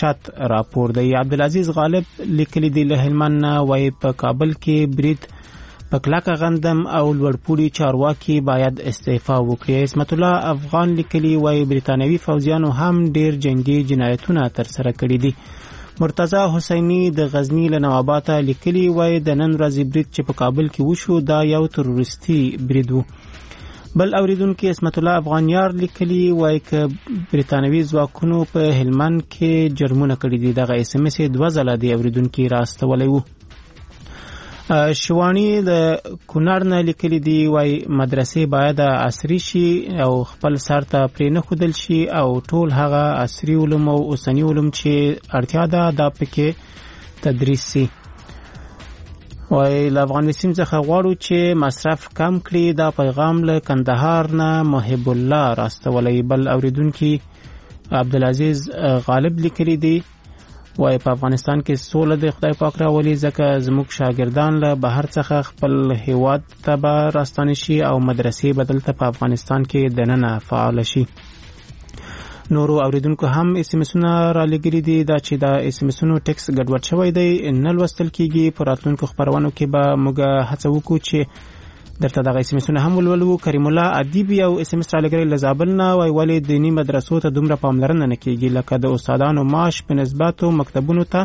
وحشت راپور دی. عبدالعزیز غالب لیکلی دی له هلمند وای په کابل کې برید په کلکه غندم او لوړپوړي چارواکي باید استعفا وکړي. عصمت الله افغان لیکلی وای بریتانوي فوجیانو هم ډیر جنگي جنایتونه ترسره کړي دي. مرتضی حسینی د غزنی له نواباته لیکلی وای د نن ورځې برید چې په کابل کې وشو دا یو تروریستي برید وو. بل اوریدونکو عصمت الله افغانیار لیکلی وای ک بریتانوي ځواکونو په هلمند کې جرمونه کړي دي. دغه اس ام اس 2 ځله دی اوریدونکو راستولې وو. شوانی د کونړ نه لیکلی دی وای مدرسې باید عصري شي او خپل سر ته پرې نه خودل شي او ټول هغه عصري علوم او اوسنی علوم چې اړتیا ده دا پکې تدریس شي. وای له افغانستان څخه غواړو چې مصرف کم کړي. دا پیغام له کندهار نه محب الله راستولې. بل اوریدونکو عبدالعزیز غالب لیکلی دی وای په افغانستان کې سوله د خدای پاک راولي ځکه زموږ شاګردان له بهر څخه خپل هیواد ته به راستانه شي او مدرسې بدلته په افغانستان کې دننه فعال شي. نورو اوریدونکو هم اس ام اسونه را لګري دي دا چې دا اس ام اسونو ټیکس ګډوډ شوی دی نه لوستل کیږي. په راتلونکو خبرونو کې به موږ هڅه وکړو چې درته دغه اس ام اسونه هم ولولو. کریم الله ادیب یو اس ام اس را لګري لزابل نه وای ولې دینی مدرسو ته دومره پاملرنه نه کیږي لکه د استادانو معاش په نسبت او مکتبونو ته.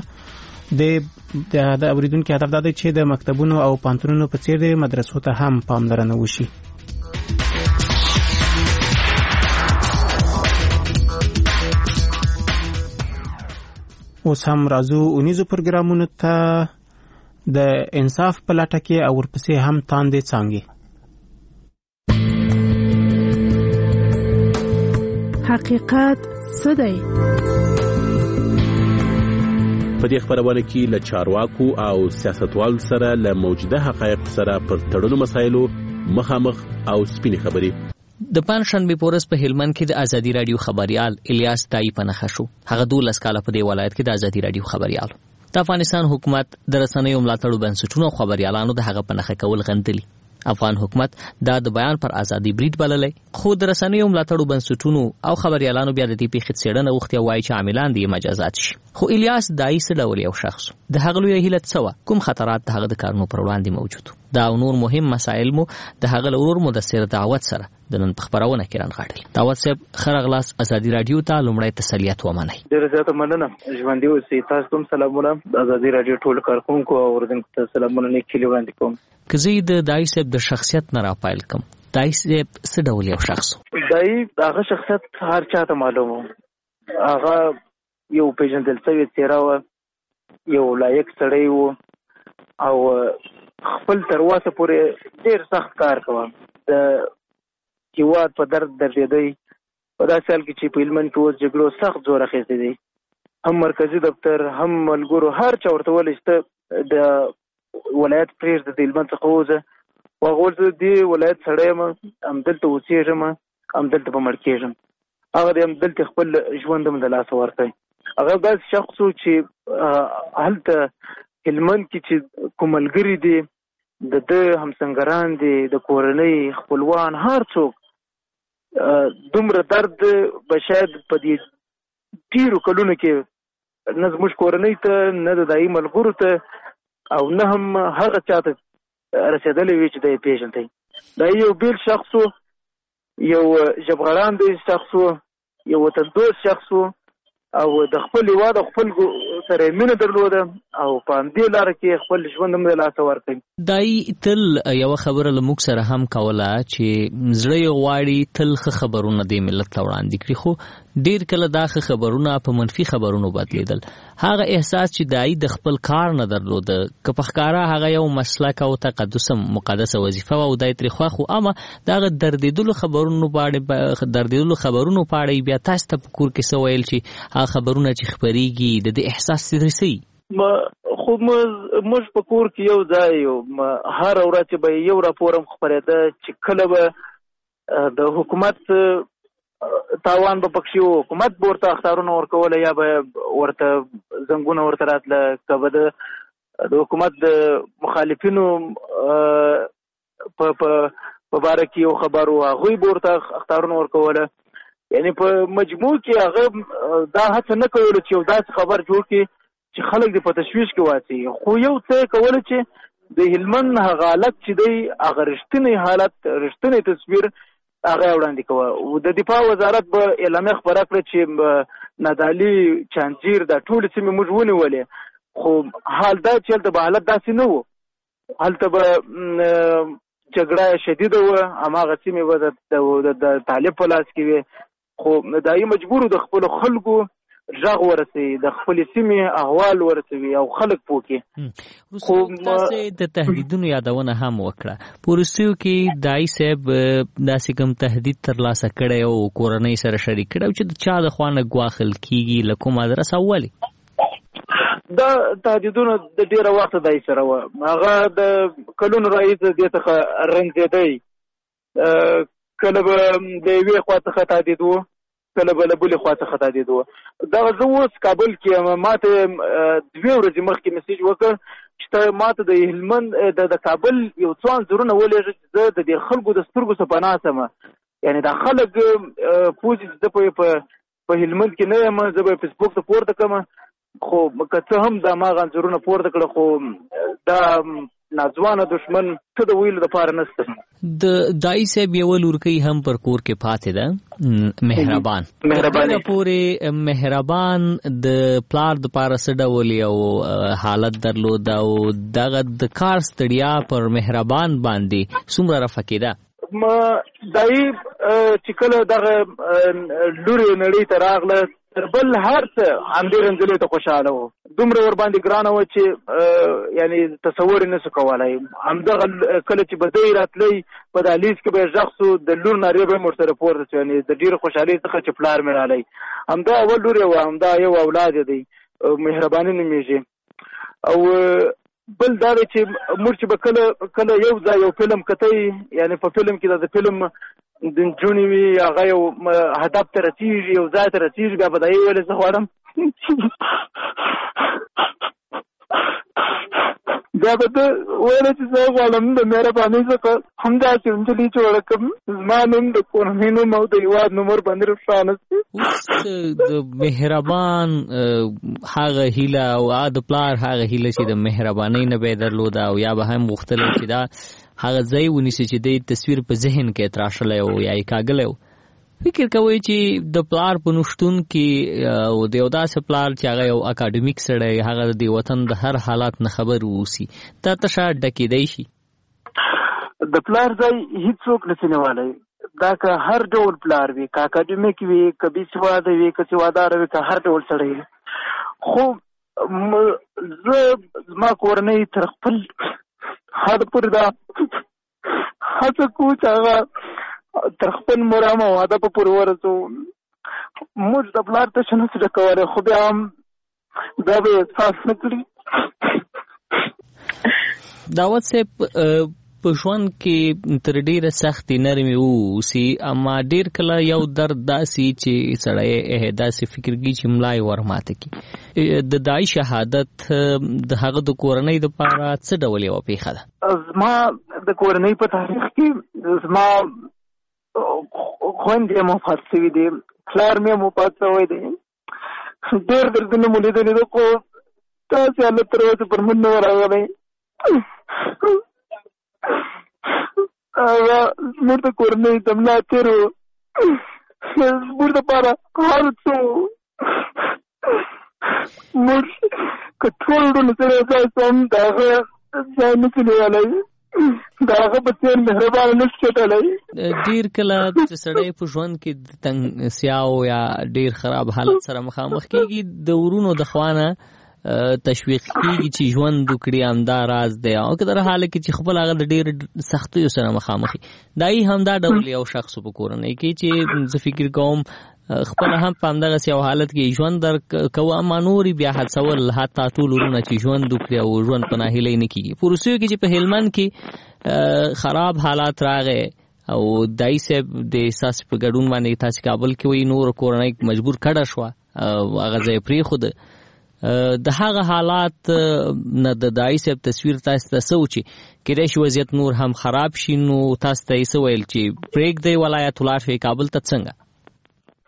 د اوریدونکو هدف دا دی چې د مکتبونو او پانتونونو په څیر د مدرسو ته هم پاملرنه وشي. اوس هم راځو اونیزو پروګرامونو ته د انصاف په لټه کې او ورپسې هم تاندې څانګې. حقیقت څه دی؟ په دې خبرونه کې له چارواکو او سیاستوالو سره له موجوده حقایق سره پر تړلو مسایلو مخامخ او سپینې خبرې. د پنځشنبه پورس په هلمند کې د ازادي رادیو خبريال الیاس تای په نخښه شو. هغه 12 کاله په دې ولایت کې د ازادي رادیو خبريال. د افغانستان حکومت د رسنیو ملاتړو بنسټونو خبريالانو د هغه په نخښه کول غندلي. افغان حکومت دا د بیان پر ازادي برید بللې خو د رسنیو ملاتړو بنسټونو او خبريالانو بیا د دې پیښې څېړنه وختي وایي چې عاملان دي مجازات شي. خو الیاس دای څه ډول یو شخص د هغه لوی هیلت سوا کوم خطرات د هغه د کارونو پر وړاندې موجود دا نور مهم مسایل مو د هغه لور مدثر دعوت سره د نن په خبرونه کې رانغاړل. دعوت صاحب خرغلاس ازادي رادیو ته لومړی تسلیت ومنئ. ډیره زیاته مننه. ژوندۍ اوسئ. تاسو ته سلامونه. ازادي رادیو ټول کارکونکو او اوریدونکو ته سلامونه نیکي وړاندې کوم. که زه د دای صاحب د شخصیت نه راپایل کوم دای صاحب څه ډول یو شخص؟ دای هغه شخصیت هر چاته معلومه. هغه یو پیژندل شوی څیره و، یو لایق سړی و او خپل تر اوسه پورې ډیر سخت کار کوي. د هیواد په درد درېدی په داسې حال کې چې په هلمند کې اوس جګړو سخت زور اخیستی دی. هم مرکزي دفتر هم ملګرو هر چا ورته ویلی چې د ولایت پرېږده د هلمند څخه ووځه. هغه ویل زه دې ولایت سړی یم، همدلته اوسېږم، همدلته به مړ کېږم. هغه د همدلته خپل ژوند هم د لاسه ورکړی. هغه داسې شخص و چې هلته هلمند کې چې کوم ملګري دي د ده همسنګران دي د کورنۍ خپلوان هر څوک دومره درد به شاید په دې ډېرو کلونو کې نه زموږ کورنۍ ته نه د دایي ملګرو ته او نه هم هغه چاته رسېدلی وي چې دی پېژندی. دا یو بیل شخص و، یو ژبغړاندی شخص و، یو وطندوست شخص و او د خپل هېواد او خپل سره مینه درلوده او په همدې لاره کې خپل ژوند هم د لاسه ورکوي. دای تل یوه خبره له موږ سره هم کوله چې زړه یې غواړي تل ښه خبرونه دې ملت ته وړاندې کړي، خو ډېر کله دا ښه خبرونه په منفي خبرونو بدلېدل. هغه احساس چې دای د خپل کار نه درلوده که په ښکاره هغه یو مسلک او تقدس مقدسه وظیفه وه او دی ترې خوښ و، اما د هغه دردېدلو خبرونو په اړه بیا تاسو ته په کور کې څه ویل چې هغه خبرونه چې خپرېږي د دې احساس رسوي؟ خو موږ په کور کې یو ځای یو، هر ورځ به یو راپور هم خپرېده چې کله به د حکومت تاوان به پکښې و، حکومت به ورته اخطارونه ورکوله یا به ورته زنګونه ورته راتله، که به د حکومت د مخالفینو په باره کې یو خبر و هغوی به ورته اخطارونه ورکوله. یعنی په مجموع کې هغه دا هڅه نه کوله چې یو داسې خبر جوړ کړي چې خلک دې په تشویش کې واچي، خو یو څه کوله چې د هلمند هغه حالت چې دی هغه رښتینی حالت، رښتینی تصویر هغه وړاندې کوه. د دفاع وزارت به اعلامیه خپره کړه چې نادعلي، چانجیر دا ټولې سیمې موږ ونیولې، خو حال دا چې هلته به حالت داسې نه و، هلته به جګړه شدیده وه، هماغه سیمې به د طالب په لاس کې وې، خو دایي مجبور د خپلو خلکو غږ ورسوي، د خپلې سیمې احوال ورسوي او خلک پوکي. خو تاسو د تهدیدونو یادونه هم وکړه، په وروستیو کې دای صاحب داسې کوم تهدید ترلاسه کړی او کورنۍ سره شریک کړی چې د چا د خوا نه ګواښل کېږي، له کومه ادرسه ولې؟ دا تهدیدونه د ډېره وخته دای سره وه، هغه د کلونو راهیسې دې څخه رنځېدی، کله به د یوې خوا څخه تهدید و، کله به له بلې خوا څخه تهدید و. دغه زه اوس کابل کې یم، ما ته 2 ورځې مخکې میسیج وکړ چې ما ته د هلمند د کابل یو څو انځورونه ولېږه چې زه د دې خلکو د سترګو څخه پناه شم، یعنی دا خلک پوځي چې زه په هلمند کې نه یم، زه به فیسبوک ته پورته کړم، خو که څه هم دا ماغه انځورونه پورته کړه، خو دا ناځوانه دشمن څه د ویلو دپاره نشته. د دای صاحب یو لورکۍ هم پر کور کې پاتې ده، مهربان پورې مهربان د پلار د پاره څه ډول یو حالت درلود او دغه د کار ستړیا پر مهربان باندې څومره رفع کېده؟ دای چې کله دغه لورې نړۍ ته راغله، تر بل هر څه همدې رنځلې ته خوشحاله و، دومره ور باندې ګرانه وه چې یعنی تصور یې نشو کولی. همدغه کله چې به دی راتلی په دهلیز کې به یې غږ سو، د لور نارې به یې ورسره پورته سو، یعنې د ډېرې خوشحالۍ څخه چې پلار مې رالی. همدا اول لور یې وه، همدا یو اولاد یې دی، مهرباني نومېږي. او بل دا دی چې موږ چې به کله یو ځای یو فلم کتی، یعنې په فلم کې د فلم د نجونې وي، هغه یو هدف ته رسېږي، یو ځای ته رسېږي، بیا به دا یې ویلې زه غواړم بیا به ده ویله چې زه غواړم د مهربانۍ څخه همداسې نجلۍ جوړه کړم، زما نوم د کورنۍ نوم او د هېواد نوم ورباندې روښانه شي. اوس د مهربان هغه هیله او د پلار هغه هیله چې د مهربانۍ نه به یې درلوده، او یا به هم غوښتلی چې دا هغه ځای ونیسي چې د تصویر په ذهن کې تراشلی و یا یې کاږلی و. فکر کوئ چې د پلار په نشتون کې او د یو داسې پلار چې هغه یو اکاډمیک سړی، هغه د وطن د هر حالات نه خبر واوسي، دا تشه ډکېدی شي؟ د پلار ځای هیڅوک نشي نیولی، دا که هر ډول پلار وي، که اکاډمیک وي، که بېسواده وي، که سواداره وي، که هر ډول سړی وي. خو زه زما کورنۍ تر خپل حد پورې دا هڅه کوو چې هغه تر خپل مرام او هدف پورې ورسوو. موږ د پلار تشه نشو ډکولی، خو بیا هم دا به احساس نه کړي. داود صاحب په ژوند کې تر ډیره سختې نرمې واوسي، اما ډیر کله یو درد داسې چې سړی داسې فکر کوي چې ملا یې ورماته کړي. د دای شهادت د هغه د کورنۍ دپاره څه ډول یوه پېښه ده؟ زما د کورنۍ په تاریخ کې زما خویندې هم وفات شوي دي، پلار مې هم وفات شوی دی، ډېر دردونه مو لیدلي دي، خو داسې حالت تر اوسه پر موږ نه راغلی. هغه زموږ د کورنۍ د ملا تېر و، زموږ دپاره هر څه موږ که ټول ډول سره یو ځای شو هم د هغه ځای نشو نیولی، د هغه په څېر مهربانه نشو چټلی. ډېر کله چې سړی په ژوند کې د تنګسیاو یا ډېر خراب حالت سره مخامخ کېږي، د ورونو د خوا نه تشویق کېږي چې ژوند وکړي، همدا راز دی. او که در حاله کې چې خپل هغه د ډېر سختیو سره مخامخ وي، دای همدا ډول یو شخص په کورنۍ کې چې زه فکر کوم خپل هم په همدغسې یو حالت کې ژوند در کوه، اما نورې بیا هڅول حتی ټول ورونه چې ژوند وکړي او ژوند په ناهیلۍ نه کېږي. په وروستیو کې چې په هلمند کې خراب حالات راغی او دای صاحب د احساس په ګډون باندې تاسې کابل کې وایي نور کورنۍ مجبور کډه شوه، هغه ځای پرېښوده. د هغه حالات نه د دای صاحب تصویر تاسو ته څه و چې کېدای شي وضعیت نور هم خراب شي، نو تاسو ته یې څه ویل چې پرېږدئ ولایت ولاړ شئ کابل ته؟ څنګه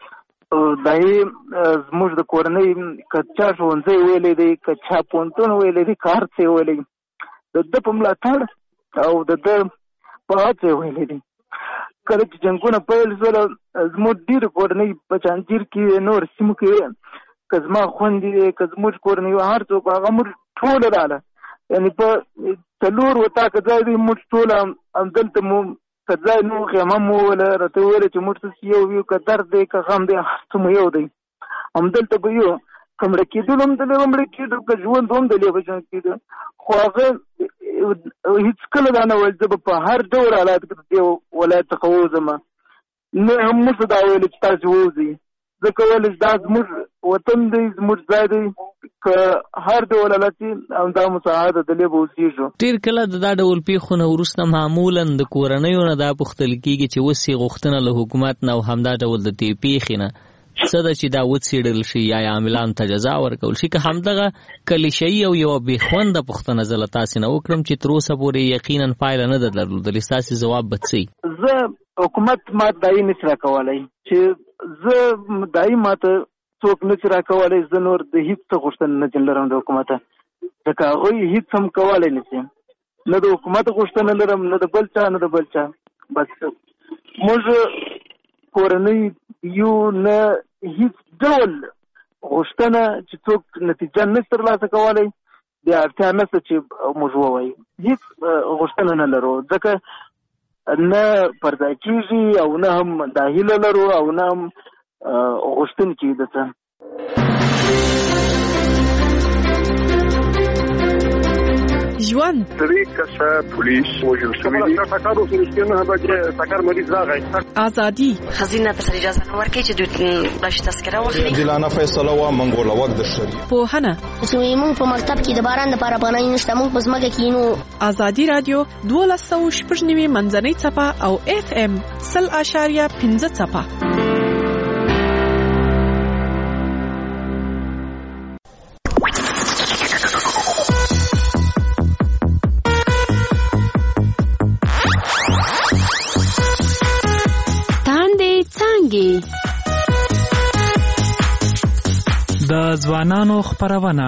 دای زموږ د کورنۍ کچا ښوونځی ویلې دی کچا پوهنتون ویلې دی کار څه ویلې د ده په ملاتړ او د ده په هڅه ویلې دی. کله چې جنګونه پیل شول زموږ ډېرې کورنۍ په چانجیر کې نور سیمو کې که زما خویندې دی که زموږ کورنۍ هر څوک هغه موږ ټوله راله یعنې په 4 وطاقه ځای دی موږ ټوله همدلته مو که ځای نو خیمه مو وویله راته وویله چې موږ څه یو یو که درد دی که غم دی هر څه مو یو دی همدلته به یو که مړه کېدلو هم دلې به مړه کېدو که ژوند هم دلې به ژوند کېدو خو هغه هېڅکله دا نه ویل زه به په هر ډول حالات کې د دې ولایت څخه ووځم نه هم موږ دا ویلې چې تاسې ووځئ ځکه ویلې چې دا زموږ وطن دی زموږ ځای دی که هر ډول حالت همدا مساعده دلې به اوسېږو. ډېر کله د دا ډول پیښو نه وروسته معمولا د کورنیو نه دا پوښتل کېږي چې اوس یې غوښتنه له حکومت نه او همدا ډول د دې پیښې نه څه ده چې دا وڅېړل شي یا عاملانو ته جزا ورکول شي که همدغه کلیشه‌ایي او یوه بېخونده پوښتنه زه له تاسې نه وکړم چې تر اوسه پورې یقینا پایله نه ده درلودلې ستاسې ځواب به څه وي؟ زه حکومت ما دایي نشي راکولی چې زه دایي ماته څوک نشي راکولی زه نور د هېڅ څه غوښتنه نه لرم د حکومته ځکه هغوی هېڅ هم کولی نشي نه د حکومت غوښتنه لرم نه د بل چا نه د بل چا بس موږ کورنۍ یو نه هیڅ ډول غوښتنه چې څوک نتیجه نشي ترلاسه کولی د اړتیا نشته چې موږ ووایو هیڅ غوښتنه نه لرو ځکه نه پرځای کېږي او نه هم دا هیله لرو او نه هم غوښتونکي د څه. ژوند درې کسه پولیس وژل شوي دي ټکر وشو چې نه بچي ټکر مریض راغی ازادي خزینه ته اجازه نه ورکړي چې دوی بلش تذکره واخلي عادلانه فیصله و منګول وخت د شریعت پوهنه موږ په مکتب کې د باران لپاره پناه نشته موږ په ځمکه کې نو ازادي رادیو 1290 منځنۍ څپه او FM 0.15 څپه. د ځوانانو خپرونه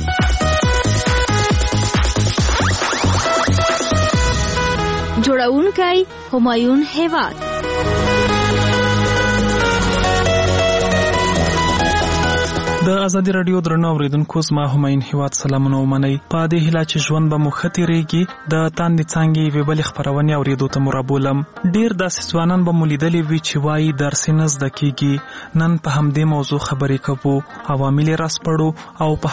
جوړونکی همایون هیواد د ازادي رادیو درنو اوریدونکو زما همایون هیواد سلامونه ومنئ په دې هیله چې ژوند به مو ښه تېرېږي د تاندې څانګې یوې بلې خپرونې اورېدو ته مو رابولم. ډېر داسې ځوانان به مو لیدلي وي چې وایي درس یې نه زده کېږي. نن په همدې موضوع خبرې کوو عوامل یې راسپړو او په